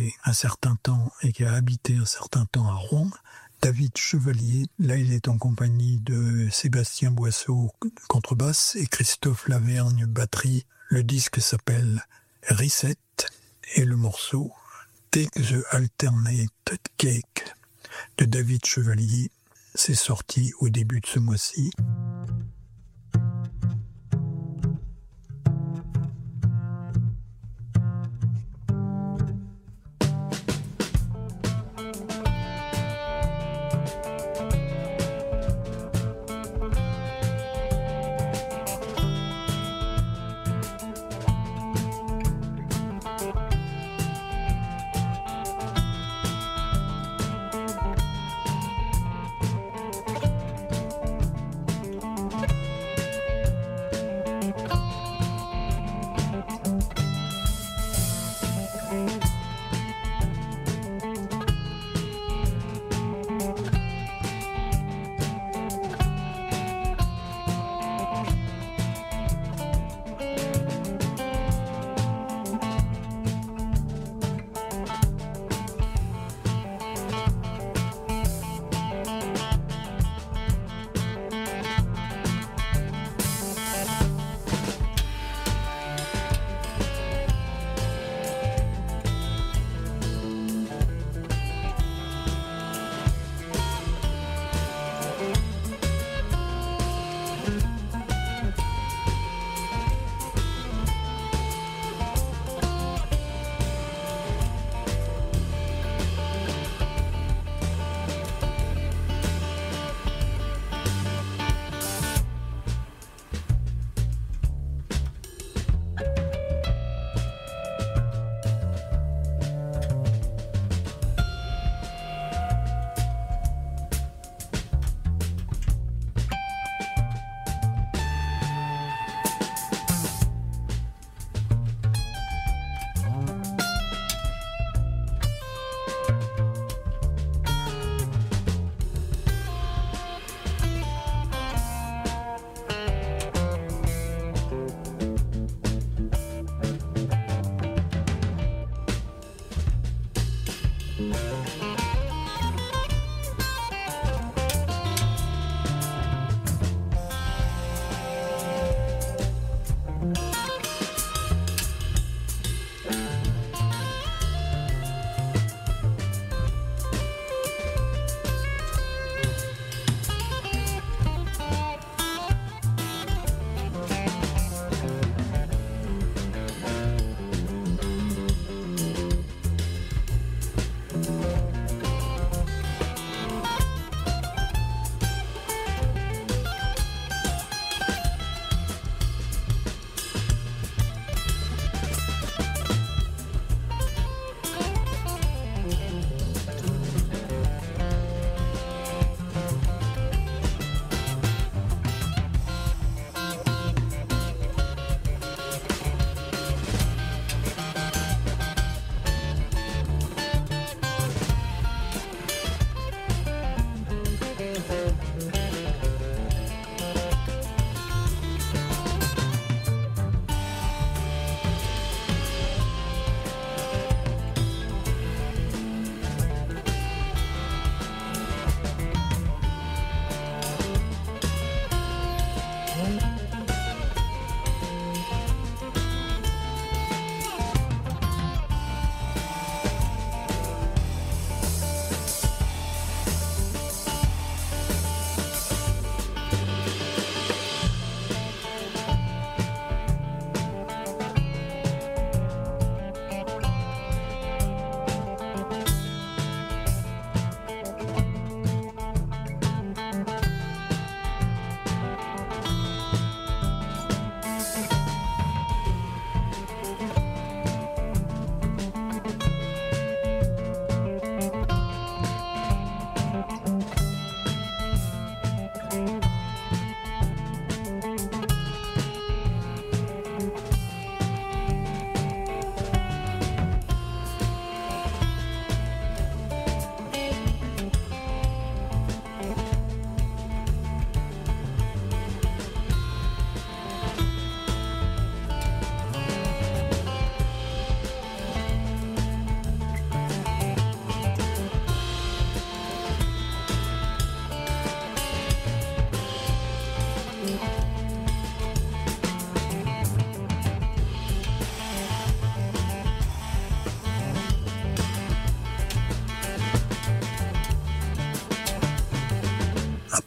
passé un certain temps et qui a habité un certain temps à Rouen. David Chevalier, là il est en compagnie de Sébastien Boisseau, contrebasse, et Christophe Lavergne, batterie. Le disque s'appelle Reset et le morceau Take the Alternated Cake de David Chevalier. C'est sorti au début de ce mois-ci.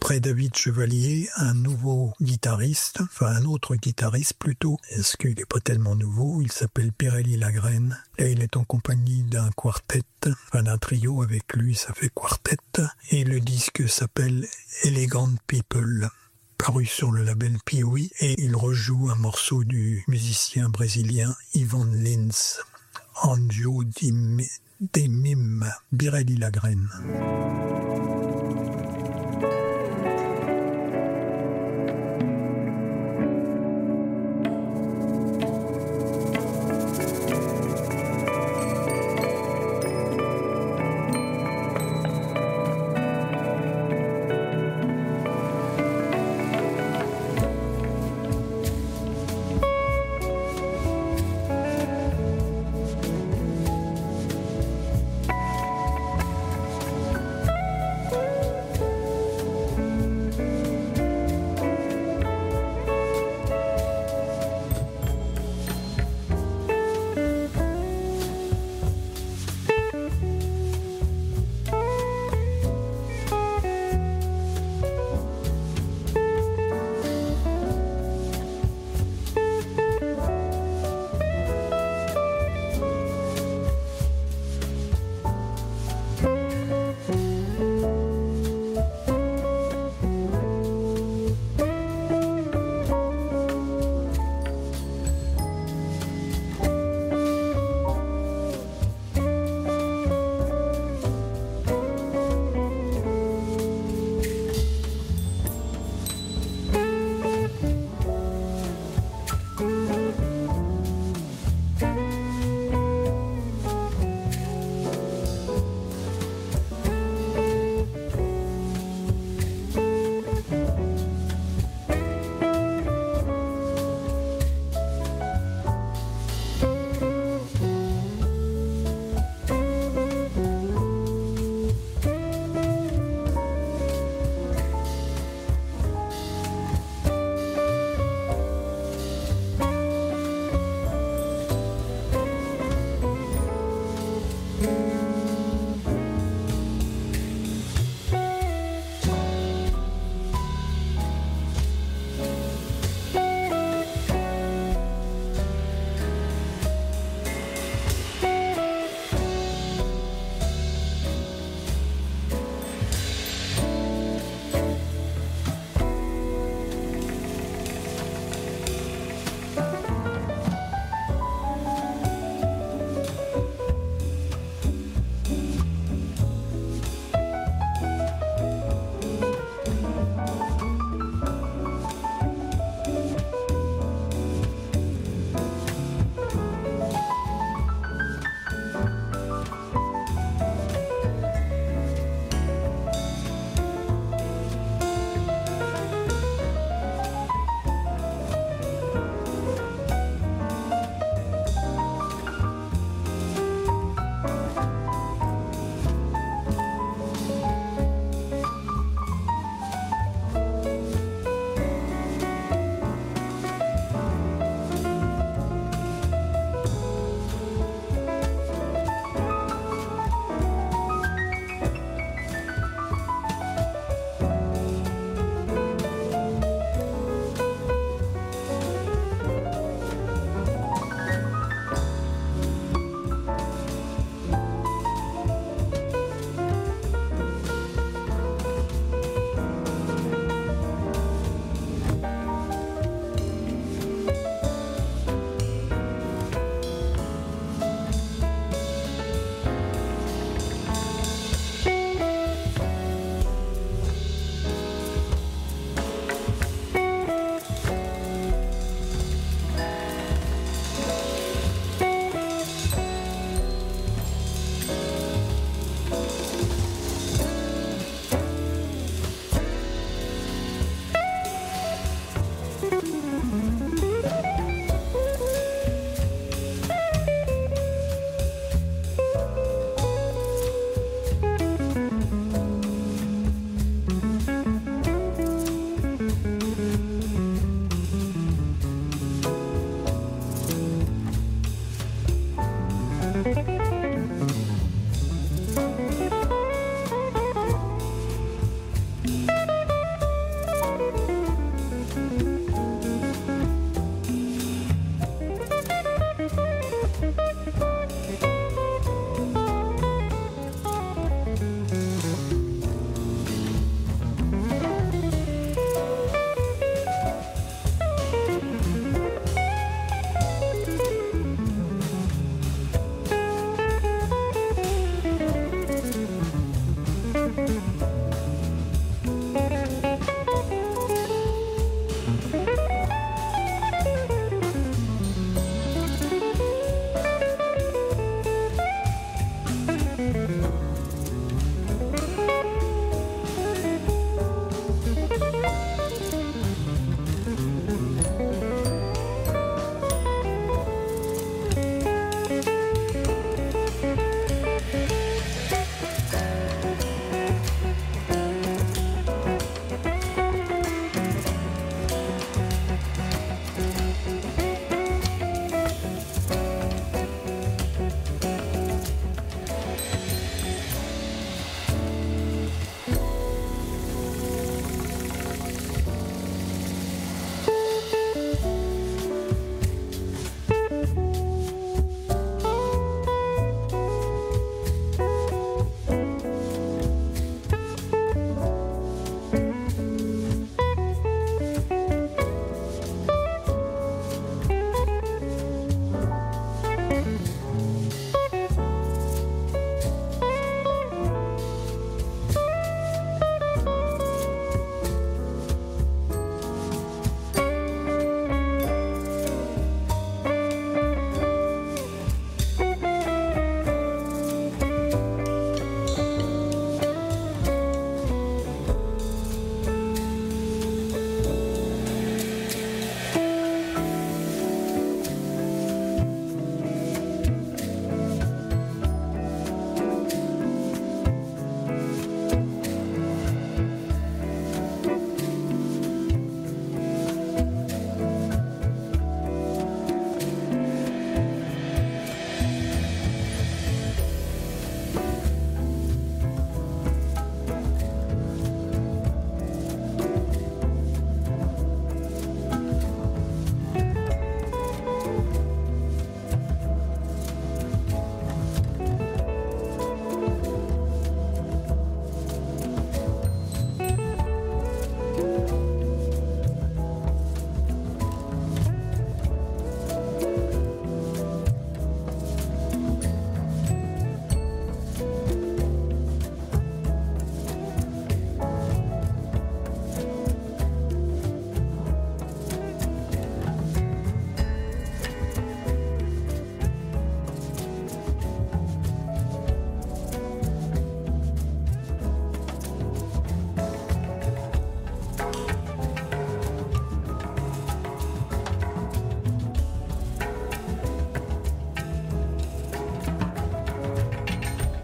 Après David Chevalier, un autre guitariste plutôt, parce qu'il n'est pas tellement nouveau, il s'appelle Pirelli Lagrène, et il est en compagnie d'un quartet, d'un trio avec lui, ça fait quartet, et le disque s'appelle Elegant People, paru sur le label Pee-wee, et il rejoue un morceau du musicien brésilien Ivan Lins, Anjo de Mim, Pirelli Lagrène.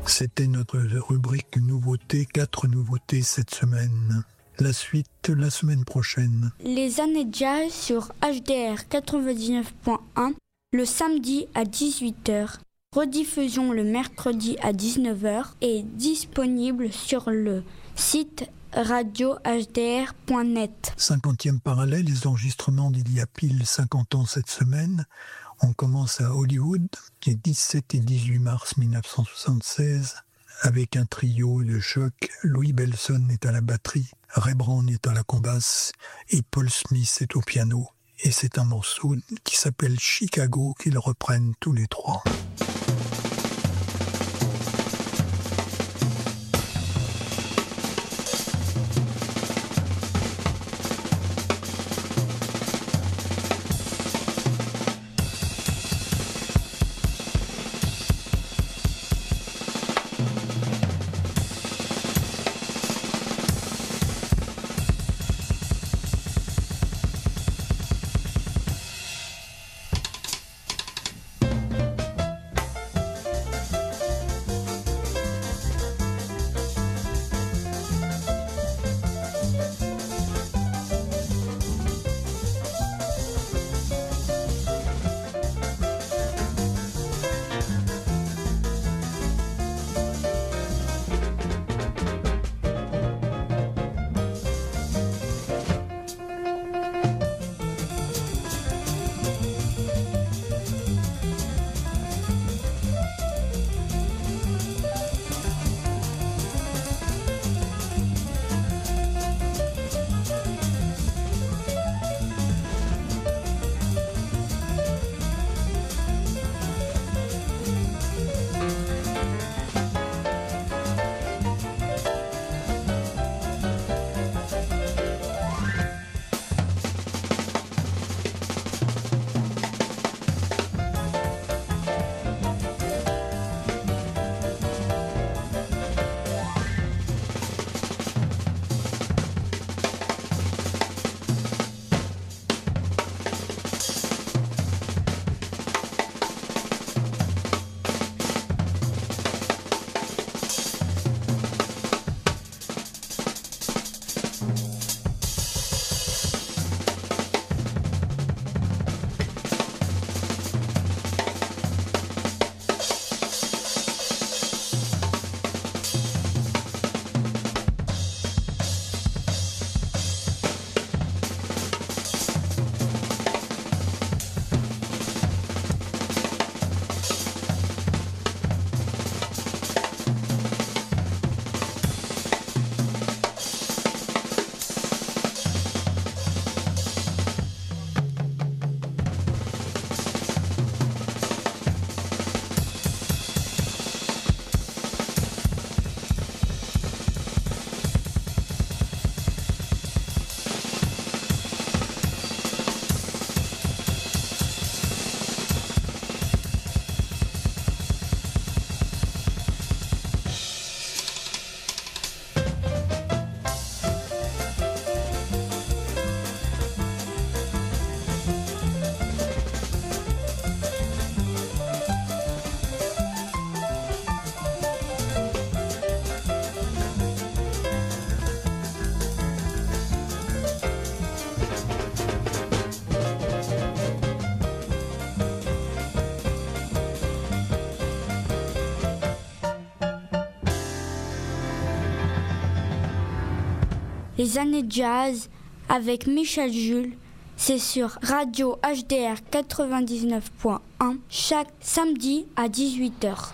C'était notre rubrique nouveautés, 4 nouveautés cette semaine. La suite la semaine prochaine. Les années jazz sur HDR 99.1 le samedi à 18h. Rediffusion le mercredi à 19h et disponible sur le site radiohdr.net. 50e parallèle, les enregistrements d'il y a pile 50 ans cette semaine. On commence à Hollywood, les 17 et 18 mars 1976, avec un trio de choc. Louis Bellson est à la batterie, Ray Brown est à la combasse et Paul Smith est au piano. Et c'est un morceau qui s'appelle Chicago qu'ils reprennent tous les trois. Les années jazz avec Michel Jules, c'est sur Radio HDR 99.1 chaque samedi à 18h.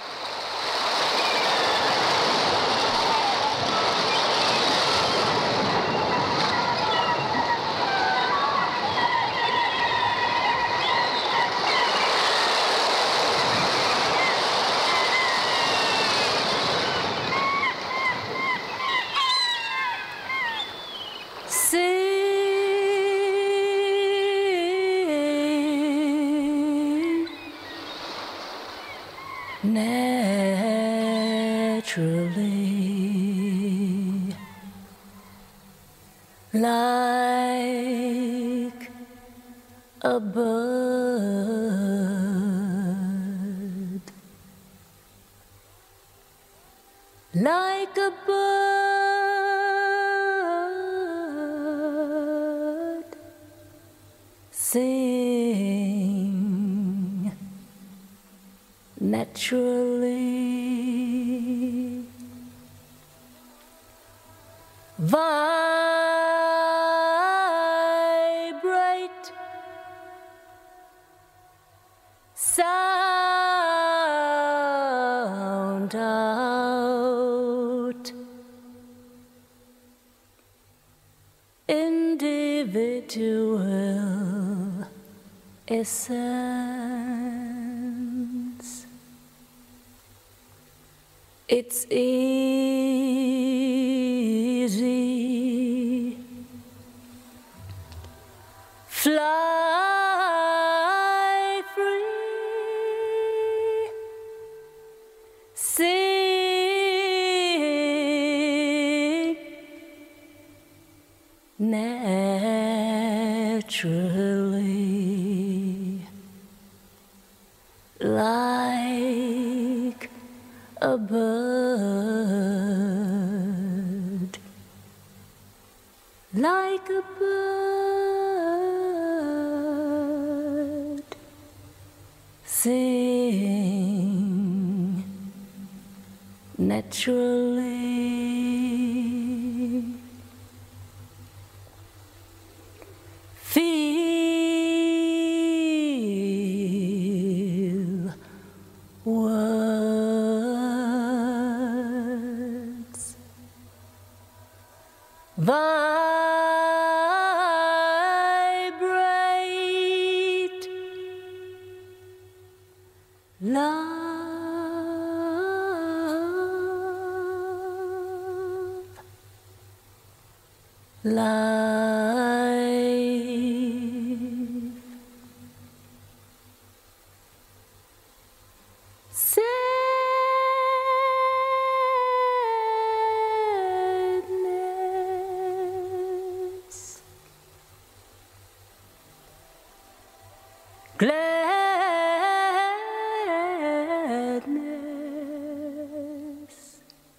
Naturally, like a bird like a bird, sing naturally, vibrate, sound out, individual essence. It's easy. Fly free. Sing naturally, like a bird, like a bird, sing naturally. Feel words, vibrate, love, life, sadness, gladness.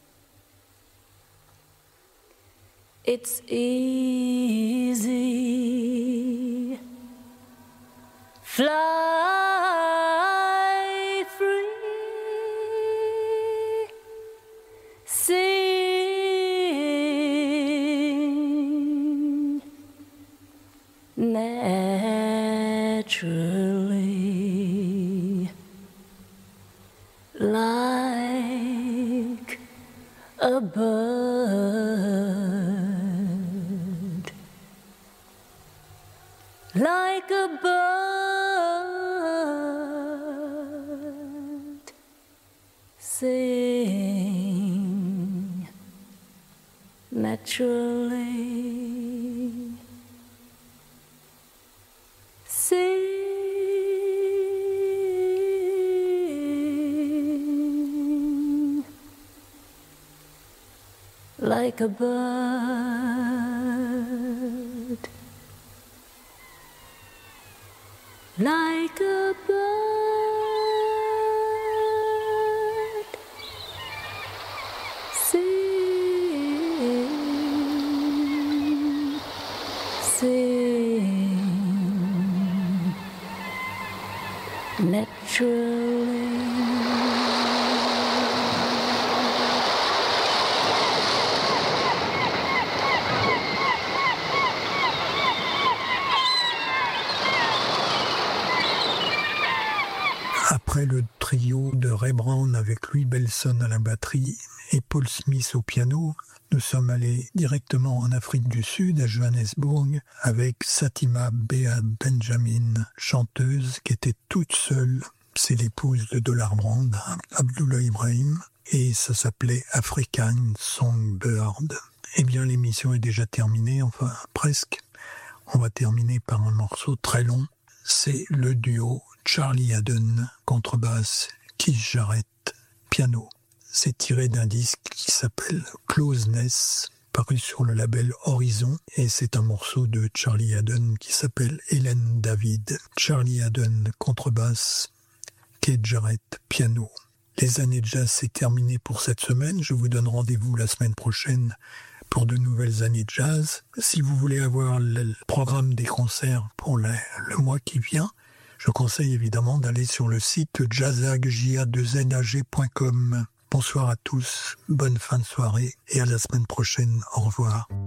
It's easy. Fly free. Sing naturally, like a bird, like a bird, sing naturally, sing like a bird, like a bird, sing, sing naturally. Après le trio de Ray Brown avec Louis Bellson à la batterie et Paul Smith au piano, nous sommes allés directement en Afrique du Sud, à Johannesburg, avec Satima Bea Benjamin, chanteuse qui était toute seule. C'est l'épouse de Dollar Brand, Abdullah Ibrahim, et ça s'appelait African Songbird. Eh bien, l'émission est déjà terminée, enfin presque. On va terminer par un morceau très long. C'est le duo Charlie Haddon, contrebasse, Keith Jarrett, piano. C'est tiré d'un disque qui s'appelle Closeness, paru sur le label Horizon, et c'est un morceau de Charlie Haddon qui s'appelle Hélène David. Charlie Haddon, contrebasse, Keith Jarrett, piano. Les années de jazz, c'est terminé pour cette semaine. Je vous donne rendez-vous la semaine prochaine pour de nouvelles années de jazz. Si vous voulez avoir le programme des concerts pour le mois qui vient, je conseille évidemment d'aller sur le site jazag.com. Bonsoir à tous, bonne fin de soirée et à la semaine prochaine. Au revoir.